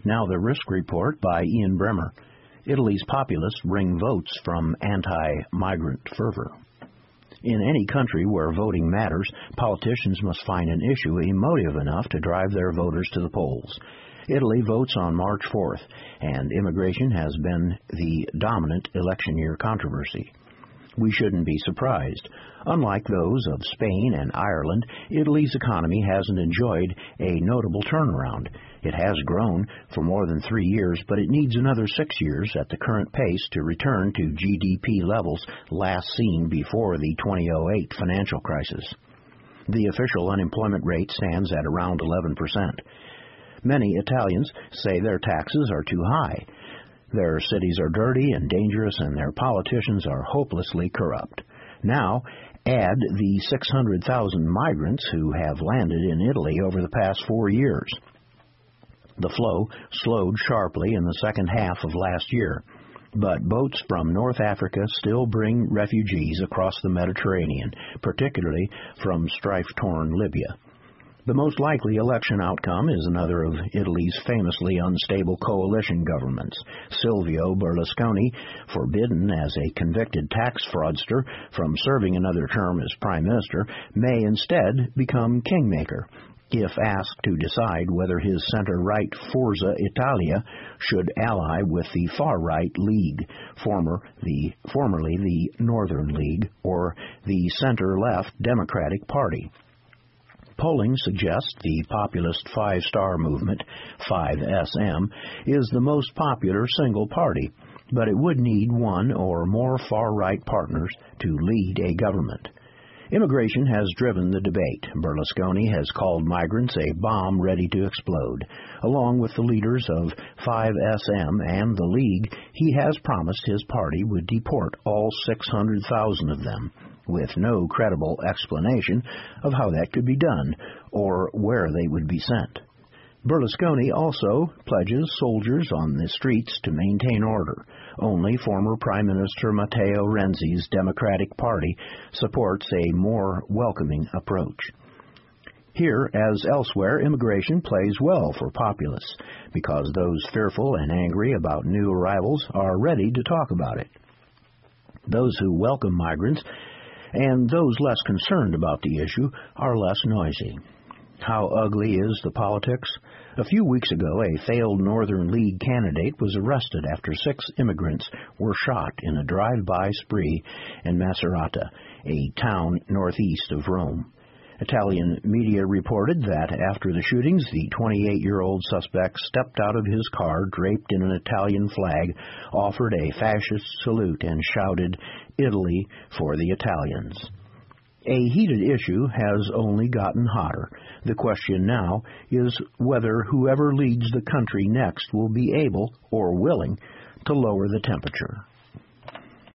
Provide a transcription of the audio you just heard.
Now the Risk Report by Ian Bremmer. Italy's populists wring votes from anti-migrant fervor. In any country where voting matters, politicians must find an issue emotive enough to drive their voters to the polls. Italy votes on March 4th, and immigration has been the dominant election year controversy. We shouldn't be surprised. Unlike those of Spain and Ireland, Italy's economy hasn't enjoyed a notable turnaround. It has grown for more than 3 years, but it needs another 6 years at the current pace to return to GDP levels last seen before the 2008 financial crisis. The official unemployment rate stands at around 11%. Many Italians say their taxes are too high. Their cities are dirty and dangerous, and their politicians are hopelessly corrupt. Now, add the 600,000 migrants who have landed in Italy over the past 4 years. The flow slowed sharply in the second half of last year, but boats from North Africa still bring refugees across the Mediterranean, particularly from strife-torn Libya. The most likely election outcome is another of Italy's famously unstable coalition governments. Silvio Berlusconi, forbidden as a convicted tax fraudster from serving another term as prime minister, may instead become kingmaker if asked to decide whether his center-right Forza Italia should ally with the far-right League, formerly the Northern League, or the center-left Democratic Party. Polling suggests the populist five-star movement, 5SM, is the most popular single party, but it would need one or more far-right partners to lead a government. Immigration has driven the debate. Berlusconi has called migrants a bomb ready to explode. Along with the leaders of 5SM and the League, he has promised his party would deport all 600,000 of them, with no credible explanation of how that could be done or where they would be sent. Berlusconi also pledges soldiers on the streets to maintain order. Only former Prime Minister Matteo Renzi's Democratic Party supports a more welcoming approach. Here, as elsewhere, immigration plays well for populists, because those fearful and angry about new arrivals are ready to talk about it. Those who welcome migrants and those less concerned about the issue are less noisy. How ugly is the politics? A few weeks ago, a failed Northern League candidate was arrested after 6 immigrants were shot in a drive-by spree in Macerata, a town northeast of Rome. Italian media reported that after the shootings, the 28-year-old suspect stepped out of his car draped in an Italian flag, offered a fascist salute, and shouted, "Italy for the Italians." A heated issue has only gotten hotter. The question now is whether whoever leads the country next will be able or willing to lower the temperature.